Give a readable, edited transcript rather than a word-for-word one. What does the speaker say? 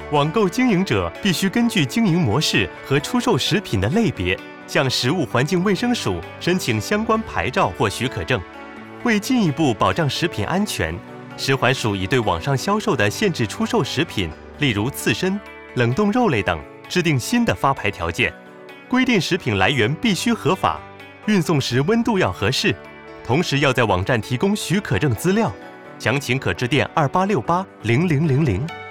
网购经营者必须根据经营模式和出售食品的类别，向食物环境卫生署申请相关牌照或许可证。为进一步保障食品安全，食环署已对网上销售的限制出售食品，例如刺身、冷冻肉类等，制定新的发牌条件，规定食品来源必须合法，运送时温度要合适，同时要在网站提供许可证资料。详情可致电28680000。